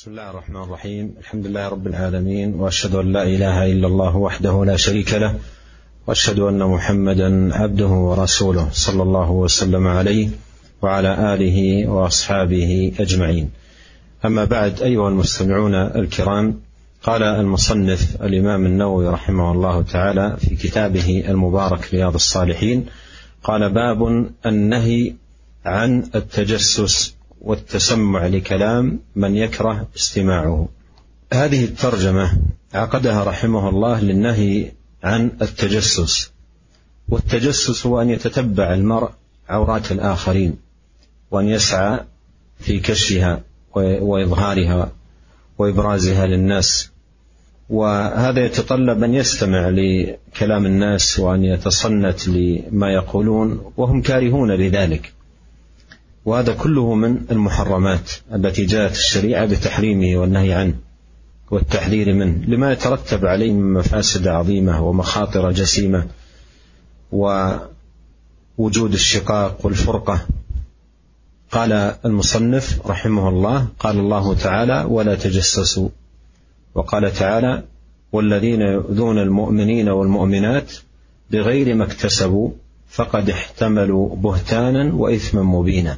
بسم الله الرحمن الرحيم. الحمد لله رب العالمين، وأشهد أن لا إله إلا الله وحده لا شريك له، وأشهد أن محمدا عبده ورسوله صلى الله وسلم عليه وعلى آله وأصحابه أجمعين. أما بعد، أيها المستمعون الكرام، قال المصنف الإمام النووي رحمه الله تعالى في كتابه المبارك رياض الصالحين، قال: باب النهي عن التجسس والتسمع لكلام من يكره استماعه. هذه الترجمة عقدها رحمه الله للنهي عن التجسس. والتجسس هو أن يتتبع المرء عورات الآخرين وأن يسعى في كشفها وإظهارها وإبرازها للناس، وهذا يتطلب أن يستمع لكلام الناس وأن يتصنت لما يقولون وهم كارهون لذلك. وهذا كله من المحرمات التي جاءت الشريعة بتحريمه والنهي عنه والتحذير منه، لما يترتب عليه من مفاسد عظيمة ومخاطر جسيمة ووجود الشقاق والفرقة. قال المصنف رحمه الله: قال الله تعالى: ولا تجسسوا. وقال تعالى: والذين يؤذون المؤمنين والمؤمنات بغير ما اكتسبوا فقد احتملوا بهتانا وإثما مبينا.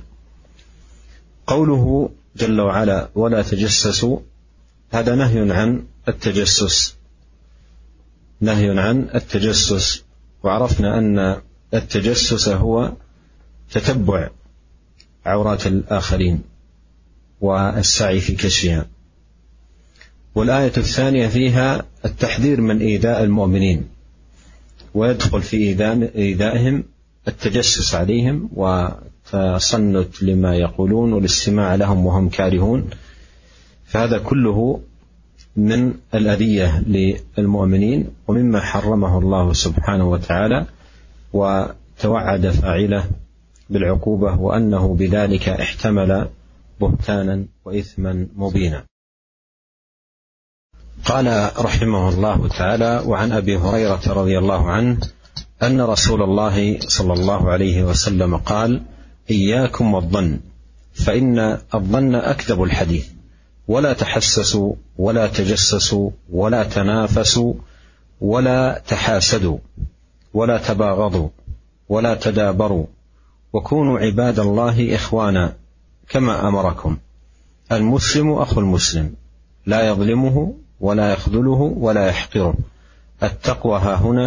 قوله جل وعلا: ولا تجسسوا، هذا نهي عن التجسس، نهي عن التجسس. وعرفنا أن التجسس هو تتبع عورات الآخرين والسعي في كشفها. والآية الثانية فيها التحذير من إيذاء المؤمنين، ويدخل في إيذائهم التجسس عليهم وتصنت لما يقولون والاستماع لهم وهم كارهون. فهذا كله من الأذية للمؤمنين ومما حرمه الله سبحانه وتعالى، وتوعد فاعله بالعقوبة وأنه بذلك احتمل بهتانا وإثما مبينا. قال رحمه الله تعالى: وعن أبي هريرة رضي الله عنه أن رسول الله صلى الله عليه وسلم قال: إياكم والظن، فإن الظن أكذب الحديث، ولا تحسسوا ولا تجسسوا ولا تنافسوا ولا تحاسدوا ولا تباغضوا ولا تدابروا، وكونوا عباد الله إخوانا كما أمركم. المسلم أخو المسلم، لا يظلمه ولا يخذله ولا يحقره. التقوى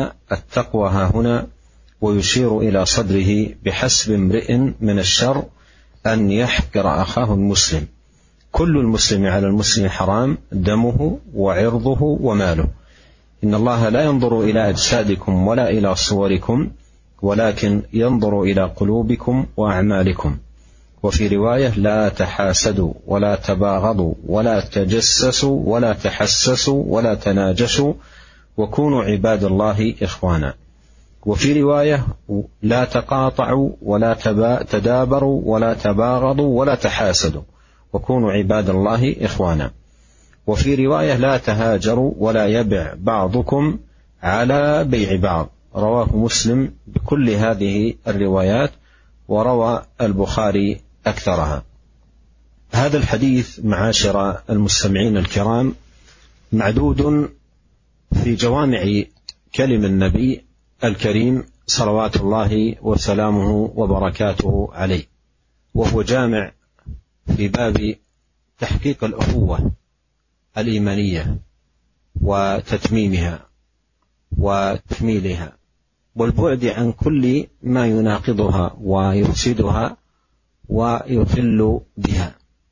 ها هنا، ويشير إلى صدره: بحسب امرئ من الشر أن يحقر أخاه المسلم. كل المسلم على المسلم حرام، دمه وعرضه وماله. إن الله لا ينظر إلى أجسادكم ولا إلى صوركم، ولكن ينظر إلى قلوبكم وأعمالكم. وفي رواية: لا تحاسدوا ولا تباغضوا ولا تجسسوا ولا تحسسوا ولا تناجشوا، وكونوا عباد الله إخوانا. وفي رواية: لا تقاطعوا ولا تدابروا ولا تباغضوا ولا تحاسدوا، وكونوا عباد الله إخوانا. وفي رواية: لا تهاجروا ولا يبع بعضكم على بيع بعض. رواه مسلم بكل هذه الروايات، وروى البخاري أكثرها. هذا الحديث معاشر المستمعين الكرام معدود في جوامع كلم النبي الكريم صلوات الله وسلامه وبركاته عليه، وهو جامع في باب تحقيق الأخوة الإيمانية وتتميمها وتكميلها، والبعد عن كل ما يناقضها ويفسدها ويخل بها.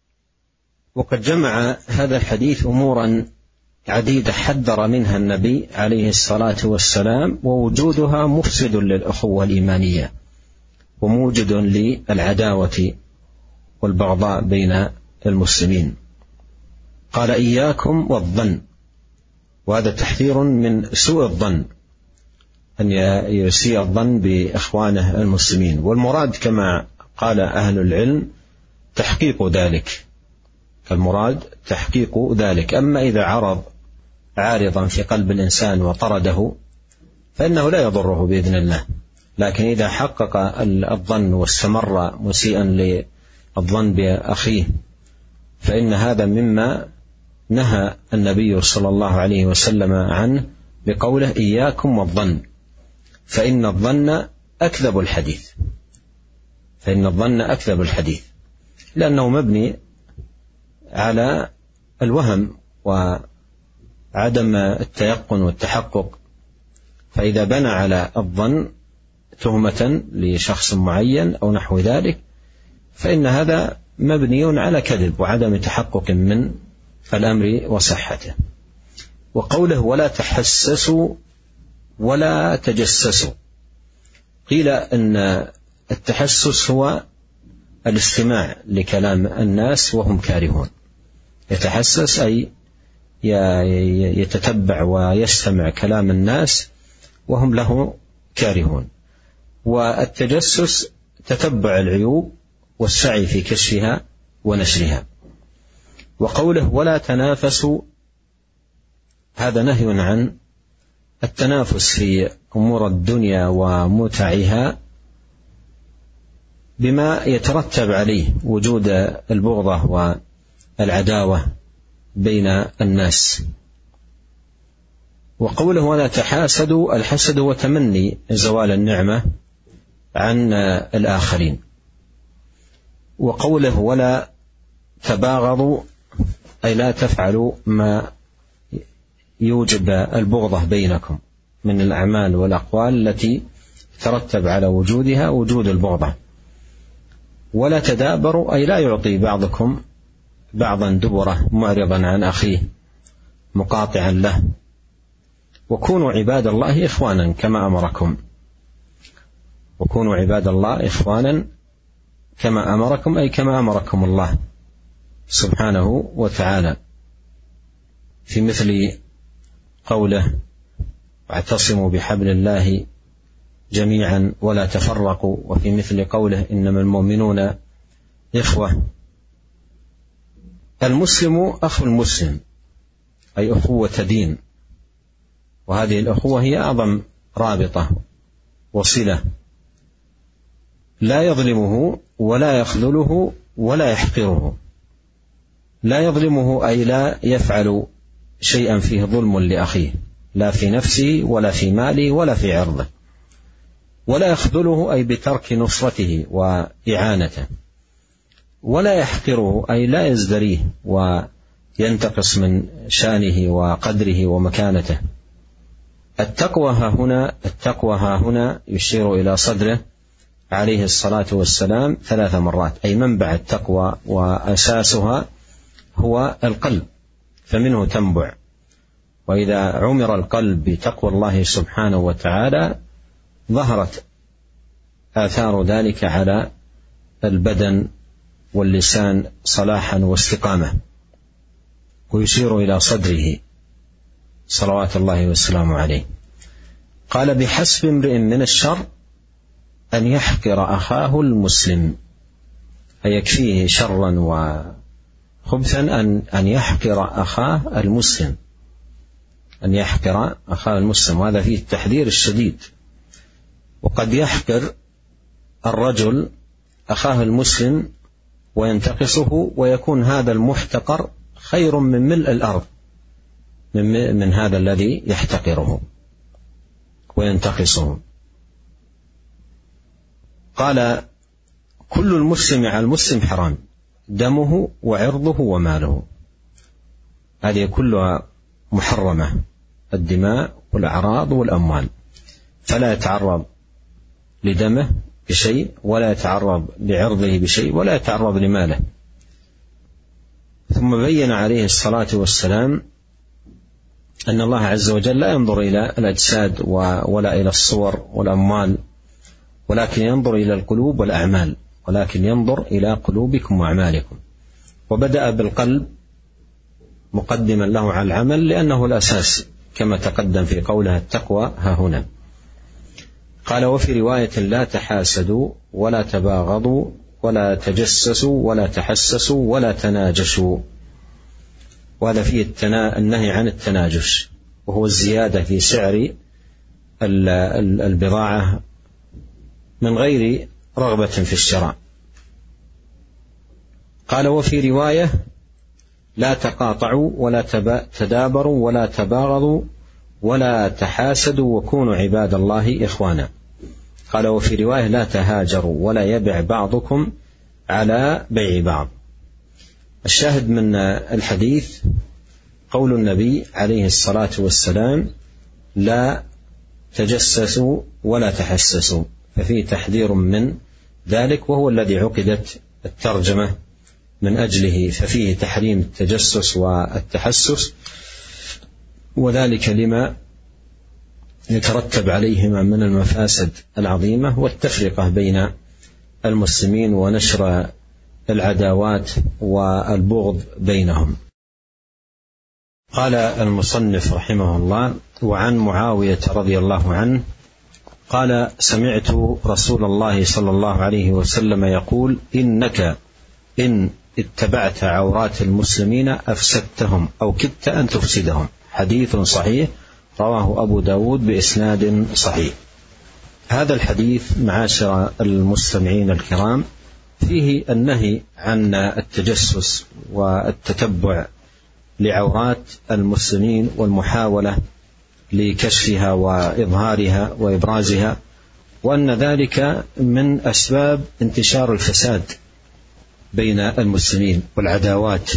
وقد جمع هذا الحديث أمورا عديدة حذر منها النبي عليه الصلاة والسلام، ووجودها مفسد للأخوة الإيمانية وموجد للعداوة والبغضاء بين المسلمين. قال: إياكم والظن، وهذا تحذير من سوء الظن، أن يسيء الظن بإخوانه المسلمين. والمراد كما قال أهل العلم تحقيق ذلك، المراد تحقيق ذلك. أما إذا عرض عارضا في قلب الإنسان وطرده فإنه لا يضره بإذن الله، لكن إذا حقق الظن واستمر مسيئا للظن بأخيه فإن هذا مما نهى النبي صلى الله عليه وسلم عنه بقوله: إياكم والظن فإن الظن أكذب الحديث. فإن الظن أكذب الحديث، لأنه مبني على الوهم وعدم التيقن والتحقق. فإذا بنى على الظن تهمة لشخص معين أو نحو ذلك فإن هذا مبني على كذب وعدم تحقق من الأمر وصحته. وقوله: ولا تحسسوا ولا تجسسوا، قيل أن التحسس هو الاستماع لكلام الناس وهم كارهون. يتحسس أي يتتبع ويستمع كلام الناس وهم له كارهون. والتجسس تتبع العيوب والسعي في كشفها ونشرها. وقوله: ولا تنافسوا، هذا نهي عن التنافس في أمور الدنيا ومتعها بما يترتب عليه وجود البغضة والعداوة بين الناس. وقوله: ولا تحاسدوا، الحسد هو تمني زوال النعمة عن الآخرين. وقوله: ولا تباغضوا، أي لا تفعلوا ما يوجب البغضة بينكم من الأعمال والأقوال التي ترتب على وجودها وجود البغضة. ولا تدابروا، أي لا يعطي بعضكم بعضا دبره معرضا عن أخيه مقاطعا له. وكونوا عباد الله إخوانا كما أمركم. وكونوا عباد الله إخوانا كما أمركم، أي كما أمركم الله سبحانه وتعالى، في مثل قوله: واعتصموا بحبل الله جميعا ولا تفرقوا، وفي مثل قوله: إنما المؤمنون إخوة. المسلم أخو المسلم، أي أخوة دين، وهذه الأخوة هي أعظم رابطة وصلة، لا يظلمه ولا يخذله ولا يحقره. لا يظلمه أي لا يفعل شيئا فيه ظلم لأخيه، لا في نفسه ولا في ماله ولا في عرضه. ولا يخذله أي بترك نصرته وإعانته. ولا يحقره أي لا يزدريه وينتقص من شانه وقدره ومكانته. التقوى ها هنا يشير إلى صدره عليه الصلاة والسلام 3 مرات، أي منبع التقوى وأساسها هو القلب، فمنه تنبع. وإذا عمر القلب بتقوى الله سبحانه وتعالى ظهرت آثار ذلك على البدن واللسان صلاحا واستقامة. ويشير إلى صدره صلوات الله والسلام عليه. قال: بحسب امرئ من الشر أن يحقر أخاه المسلم، أي يكفيه شرا وخبثا أن يحقر أخاه المسلم، أن يحقر أخاه المسلم، وهذا فيه التحذير الشديد. وقد يحقر الرجل أخاه المسلم وينتقصه، ويكون هذا المحتقر خير من ملء الأرض من هذا الذي يحتقره وينتقصه. قال: كل المسلم على المسلم حرام، دمه وعرضه وماله. هذه كلها محرمة، الدماء والأعراض والأموال، فلا يتعرض لدمه بشيء، ولا يتعرض لعرضه بشيء، ولا يتعرض لماله. ثم بين عليه الصلاة والسلام أن الله عز وجل لا ينظر إلى الأجساد ولا إلى الصور والأموال، ولكن ينظر إلى القلوب والأعمال، ولكن ينظر إلى قلوبكم وأعمالكم. وبدأ بالقلب مقدما له على العمل، لأنه الأساس كما تقدم في قوله: التقوى ها هنا. قال: وفي رواية: لا تحاسدوا ولا تباغضوا ولا تجسسوا ولا تحسسوا ولا تناجشوا. وهذا فيه النهي عن التناجش، وهو الزيادة في سعر البضاعة من غير رغبة في الشراء. قال: وفي رواية: لا تقاطعوا ولا تدابروا ولا تباغضوا ولا تحاسدوا وكونوا عباد الله إخوانا. قال وفي رواية لا تهاجروا ولا يبع بعضكم على بيع بعض. الشاهد من الحديث قول النبي عليه الصلاة والسلام لا تجسسوا ولا تحسسوا، ففيه تحذير من ذلك، وهو الذي عقدت الترجمة من أجله، ففيه تحريم التجسس والتحسس، وذلك لما يترتب عليهما من المفاسد العظيمة والتفرقة بين المسلمين ونشر العداوات والبغض بينهم. قال المصنف رحمه الله: وعن معاوية رضي الله عنه قال: سمعت رسول الله صلى الله عليه وسلم يقول: إنك إن اتبعت عورات المسلمين أفسدتهم أو كدت أن تفسدهم. حديث صحيح رواه أبو داود بإسناد صحيح. هذا الحديث معاشر المستمعين الكرام فيه النهي عن التجسس والتتبع لعورات المسلمين والمحاولة لكشفها وإظهارها وإبرازها، وأن ذلك من أسباب انتشار الفساد بين المسلمين والعداوات.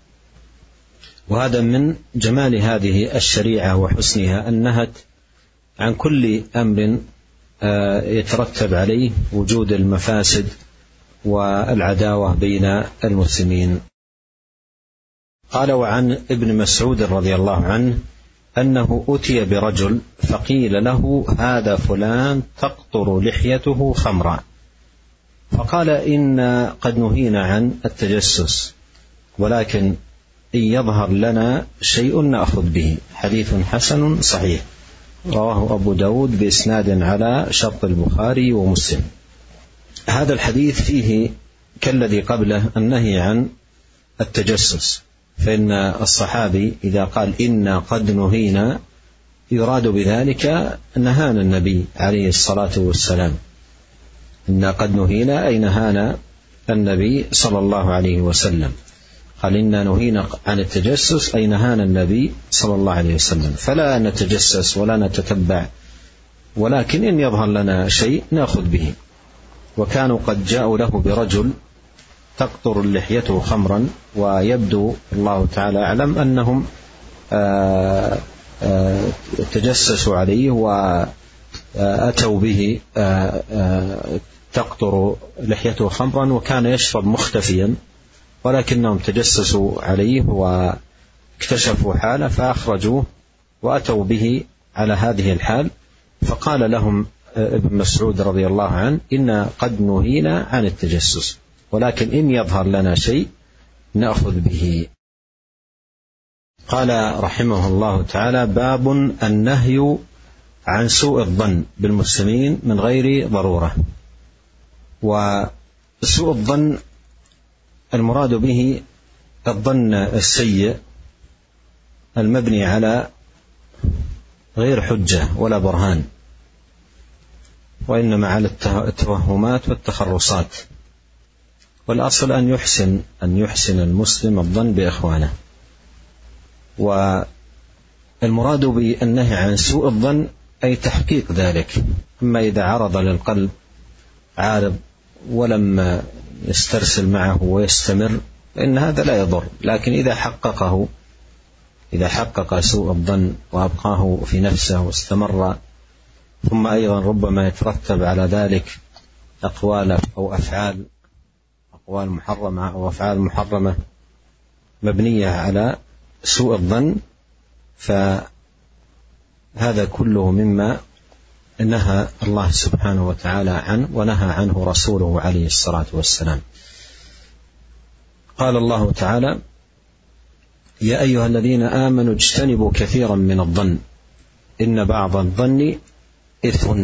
وهذا من جمال هذه الشريعة وحسنها أن نهت عن كل أمر يترتب عليه وجود المفاسد والعداوة بين المسلمين. قال: وعن ابن مسعود رضي الله عنه أنه أتي برجل فقيل له: هذا فلان تقطر لحيته خمرا، فقال: إنا قد نهينا عن التجسس، ولكن إن يظهر لنا شيء نأخذ به. حديث حسن صحيح رواه أبو داود بإسناد على شرط البخاري ومسلم. هذا الحديث فيه كالذي قبله النهي عن التجسس، فإن الصحابي إذا قال إنا قد نهينا يراد بذلك نهانا النبي عليه الصلاة والسلام. إنا قد نهينا أي نهانا النبي صلى الله عليه وسلم. قال إنا نهينا عن التجسس أي نهانا النبي صلى الله عليه وسلم، فلا نتجسس ولا نتتبع، ولكن إن يظهر لنا شيء نأخذ به. وكانوا قد جاءوا له برجل تقطر لحيته خمرا، ويبدو الله تعالى أعلم أنهم تجسسوا عليه وأتوا به تقطر لحيته خمرا، وكان يشرب مختفيا، ولكنهم تجسسوا عليه واكتشفوا حاله فأخرجوه وأتوا به على هذه الحال. فقال لهم ابن مسعود رضي الله عنه: إنا قد نهينا عن التجسس، ولكن إن يظهر لنا شيء نأخذ به. قال رحمه الله تعالى: باب النهي عن سوء الظن بالمسلمين من غير ضرورة. وسوء الظن المراد به الظن السيء المبني على غير حجة ولا برهان، وإنما على التوهمات والتخرصات. والأصل أن يحسن المسلم الظن بإخوانه. والمراد بالنهي عن سوء الظن أي تحقيق ذلك. أما إذا عرض للقلب عارض ولم يسترسل معه ويستمر فإن هذا لا يضر، لكن إذا حقق سوء الظن وأبقاه في نفسه واستمر، ثم أيضا ربما يترتب على ذلك أقوال أو أقوال محرمة أو أفعال محرمة مبنية على سوء الظن، فهذا كله مما نهى الله سبحانه وتعالى عنه ونهى عنه رسوله عليه الصلاة والسلام. قال الله تعالى: يا أيها الذين آمنوا اجتنبوا كثيرا من الظن إن بعض الظن إثم.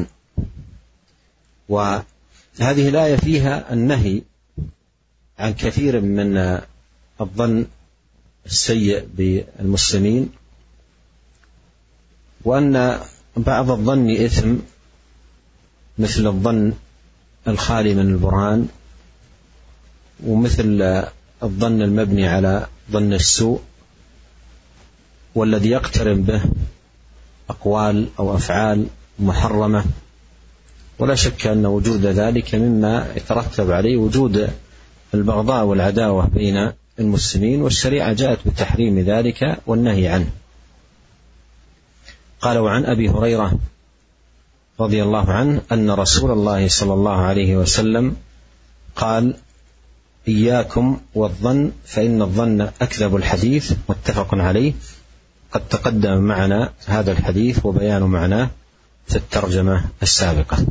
وهذه الآية فيها النهي عن كثير من الظن السيء بالمسلمين، وأن بعض الظن إثم، مثل الظن الخالي من البرهان، ومثل الظن المبني على ظن السوء، والذي يقترن به أقوال أو أفعال محرمة، ولا شك أن وجود ذلك مما يترتب عليه وجود البغضاء والعداوة بين المسلمين، والشريعة جاءت بتحريم ذلك والنهي عنه. قال: وعن أبي هريرة رضي الله عنه أن رسول الله صلى الله عليه وسلم قال: إياكم والظن فإن الظن أكذب الحديث، متفق عليه. قد تقدم معنا هذا الحديث وبيان معناه في الترجمة السابقة.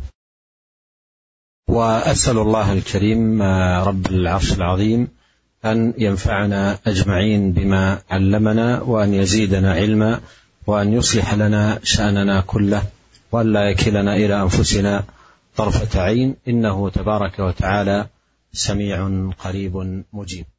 وأسأل الله الكريم رب العرش العظيم أن ينفعنا أجمعين بما علمنا، وأن يزيدنا علما، وأن يصلح لنا شأننا كله، وأن لا يكلنا إلى أنفسنا طرفة عين، إنه تبارك وتعالى سميع قريب مجيب.